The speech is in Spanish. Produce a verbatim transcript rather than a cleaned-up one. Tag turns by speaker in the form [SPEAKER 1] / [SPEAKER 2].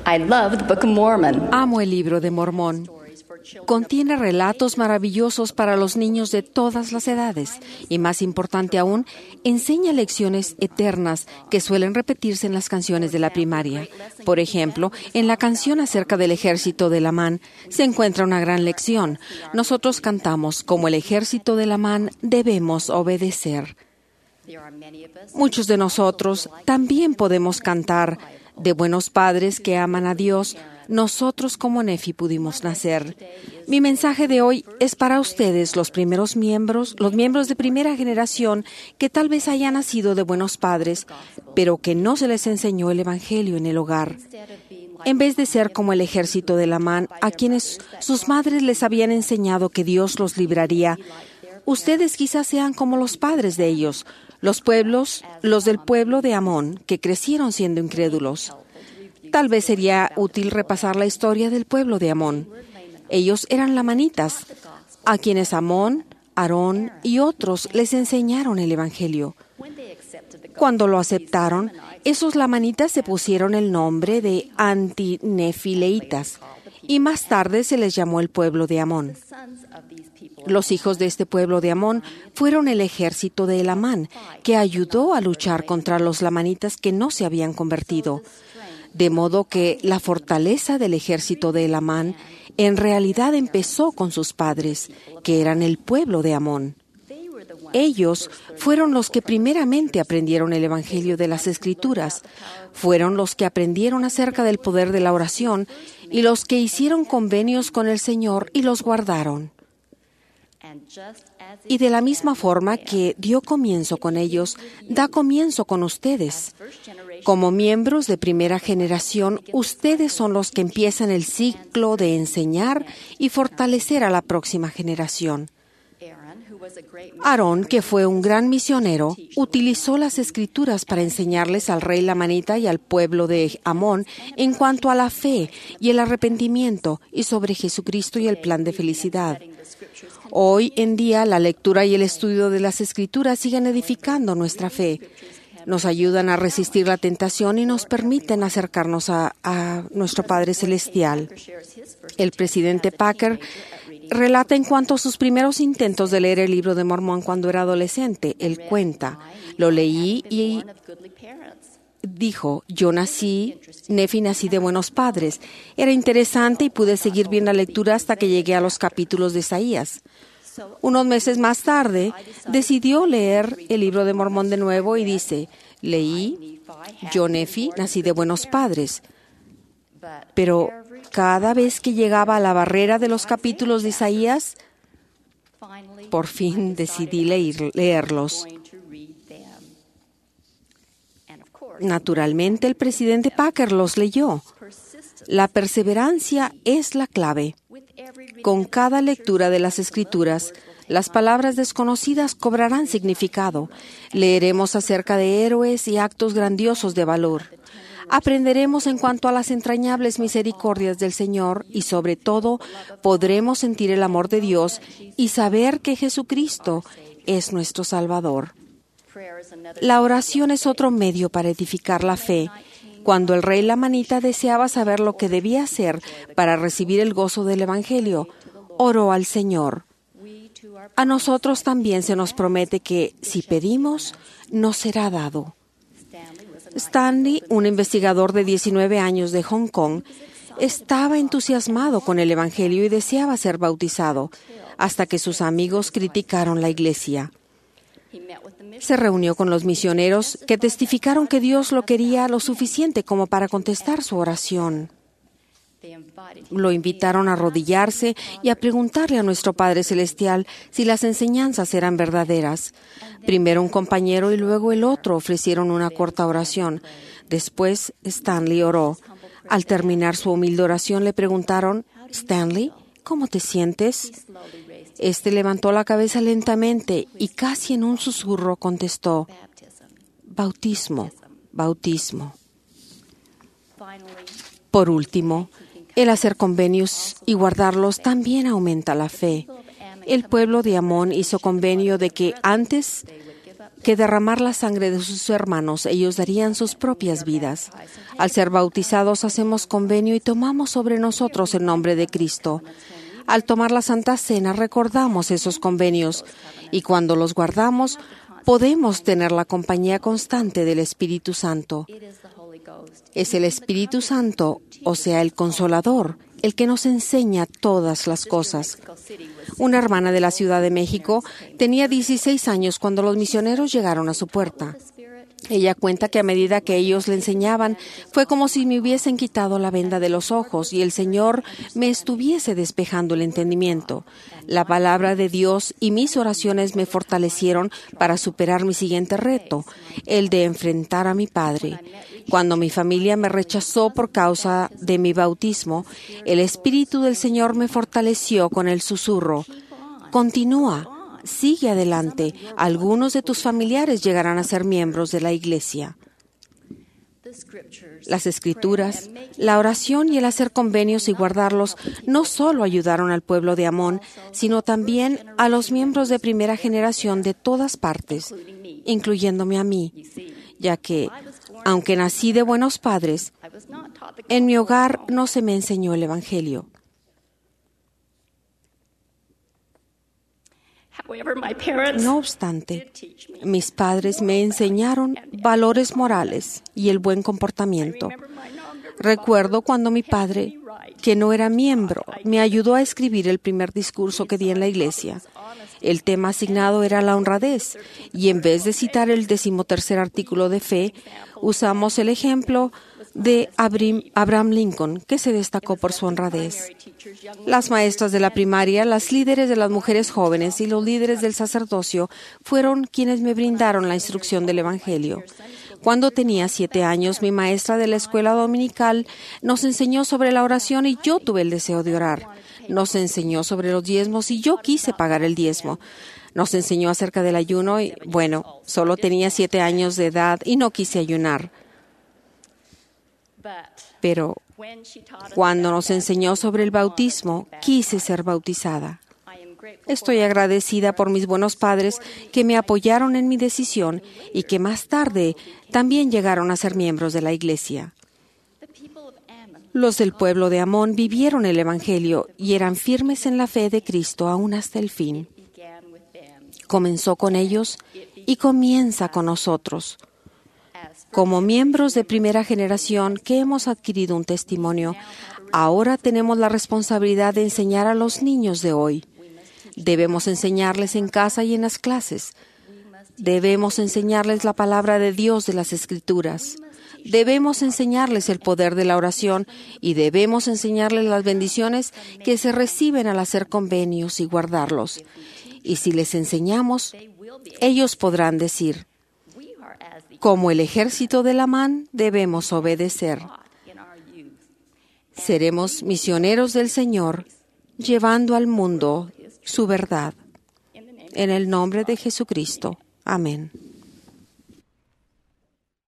[SPEAKER 1] I love the Book of Mormon.
[SPEAKER 2] Amo el libro de Mormón. Contiene relatos maravillosos para los niños de todas las edades y, más importante aún, enseña lecciones eternas que suelen repetirse en las canciones de la primaria. Por ejemplo, en la canción acerca del ejército de Lamán se encuentra una gran lección. Nosotros cantamos, como el ejército de Lamán debemos obedecer. Muchos de nosotros también podemos cantar de buenos padres que aman a Dios. Nosotros como Nefi pudimos nacer. Mi mensaje de hoy es para ustedes, los primeros miembros, los miembros de primera generación que tal vez hayan nacido de buenos padres, pero que no se les enseñó el Evangelio en el hogar. En vez de ser como el ejército de Lamán, a quienes sus madres les habían enseñado que Dios los libraría, ustedes quizás sean como los padres de ellos, los pueblos, los del pueblo de Amón, que crecieron siendo incrédulos. Tal vez sería útil repasar la historia del pueblo de Amón. Ellos eran lamanitas, a quienes Amón, Aarón y otros les enseñaron el Evangelio. Cuando lo aceptaron, esos lamanitas se pusieron el nombre de antinefileitas y más tarde se les llamó el pueblo de Amón. Los hijos de este pueblo de Amón fueron el ejército de Elamán, que ayudó a luchar contra los lamanitas que no se habían convertido. De modo que la fortaleza del ejército de Elamán en realidad empezó con sus padres, que eran el pueblo de Amón. Ellos fueron los que primeramente aprendieron el Evangelio de las Escrituras, fueron los que aprendieron acerca del poder de la oración y los que hicieron convenios con el Señor y los guardaron. Y de la misma forma que dio comienzo con ellos, da comienzo con ustedes. Como miembros de primera generación, ustedes son los que empiezan el ciclo de enseñar y fortalecer a la próxima generación. Aarón, que fue un gran misionero, utilizó las Escrituras para enseñarles al rey lamanita y al pueblo de Amón en cuanto a la fe y el arrepentimiento y sobre Jesucristo y el plan de felicidad. Hoy en día, la lectura y el estudio de las Escrituras siguen edificando nuestra fe. Nos ayudan a resistir la tentación y nos permiten acercarnos a, a nuestro Padre Celestial. El presidente Packer relata en cuanto a sus primeros intentos de leer el libro de Mormón cuando era adolescente. Él cuenta, lo leí y dijo, yo nací, Nefi nací de buenos padres. Era interesante y pude seguir bien la lectura hasta que llegué a los capítulos de Isaías. Unos meses más tarde, decidió leer el libro de Mormón de nuevo y dice, leí, yo Nefi nací de buenos padres. Pero cada vez que llegaba a la barrera de los capítulos de Isaías, por fin decidí leer, leerlos. Naturalmente, el presidente Packer los leyó. La perseverancia es la clave. Con cada lectura de las Escrituras, las palabras desconocidas cobrarán significado. Leeremos acerca de héroes y actos grandiosos de valor. Aprenderemos en cuanto a las entrañables misericordias del Señor y, sobre todo, podremos sentir el amor de Dios y saber que Jesucristo es nuestro Salvador. La oración es otro medio para edificar la fe. Cuando el rey lamanita deseaba saber lo que debía hacer para recibir el gozo del Evangelio, oró al Señor. A nosotros también se nos promete que, si pedimos, nos será dado. Stanley, un investigador de diecinueve años de Hong Kong, estaba entusiasmado con el Evangelio y deseaba ser bautizado, hasta que sus amigos criticaron la iglesia. Se reunió con los misioneros que testificaron que Dios lo quería lo suficiente como para contestar su oración. Lo invitaron a arrodillarse y a preguntarle a nuestro Padre Celestial si las enseñanzas eran verdaderas. Primero un compañero y luego el otro ofrecieron una corta oración. Después Stanley oró. Al terminar su humilde oración le preguntaron, «Stanley, ¿cómo te sientes?» Este levantó la cabeza lentamente y casi en un susurro contestó, «Bautismo, bautismo». Por último, el hacer convenios y guardarlos también aumenta la fe. El pueblo de Amón hizo convenio de que antes que derramar la sangre de sus hermanos, ellos darían sus propias vidas. Al ser bautizados, hacemos convenio y tomamos sobre nosotros el nombre de Cristo. Al tomar la Santa Cena, recordamos esos convenios y cuando los guardamos, podemos tener la compañía constante del Espíritu Santo. Es el Espíritu Santo, o sea, el Consolador, el que nos enseña todas las cosas. Una hermana de la Ciudad de México tenía dieciséis años cuando los misioneros llegaron a su puerta. Ella cuenta que a medida que ellos le enseñaban, fue como si me hubiesen quitado la venda de los ojos y el Señor me estuviese despejando el entendimiento. La palabra de Dios y mis oraciones me fortalecieron para superar mi siguiente reto, el de enfrentar a mi padre. Cuando mi familia me rechazó por causa de mi bautismo, el Espíritu del Señor me fortaleció con el susurro: continúa. Sigue adelante. Algunos de tus familiares llegarán a ser miembros de la Iglesia. Las Escrituras, la oración y el hacer convenios y guardarlos no solo ayudaron al pueblo de Amón, sino también a los miembros de primera generación de todas partes, incluyéndome a mí, ya que, aunque nací de buenos padres, en mi hogar no se me enseñó el Evangelio. No obstante, mis padres me enseñaron valores morales y el buen comportamiento. Recuerdo cuando mi padre, que no era miembro, me ayudó a escribir el primer discurso que di en la iglesia. El tema asignado era la honradez, y en vez de citar el decimotercer artículo de fe, usamos el ejemplo de Abraham Lincoln, que se destacó por su honradez. Las maestras de la primaria, las líderes de las mujeres jóvenes y los líderes del sacerdocio fueron quienes me brindaron la instrucción del Evangelio. Cuando tenía siete años, mi maestra de la escuela dominical nos enseñó sobre la oración y yo tuve el deseo de orar. Nos enseñó sobre los diezmos y yo quise pagar el diezmo. Nos enseñó acerca del ayuno y, bueno, solo tenía siete años de edad y no quise ayunar. Pero cuando nos enseñó sobre el bautismo, quise ser bautizada. Estoy agradecida por mis buenos padres que me apoyaron en mi decisión y que más tarde también llegaron a ser miembros de la iglesia. Los del pueblo de Amón vivieron el Evangelio y eran firmes en la fe de Cristo aún hasta el fin. Comenzó con ellos y comienza con nosotros. Como miembros de primera generación que hemos adquirido un testimonio, ahora tenemos la responsabilidad de enseñar a los niños de hoy. Debemos enseñarles en casa y en las clases. Debemos enseñarles la palabra de Dios de las Escrituras. Debemos enseñarles el poder de la oración y debemos enseñarles las bendiciones que se reciben al hacer convenios y guardarlos. Y si les enseñamos, ellos podrán decir: como el ejército de Amán, debemos obedecer. Seremos misioneros del Señor, llevando al mundo su verdad. En el nombre de Jesucristo. Amén.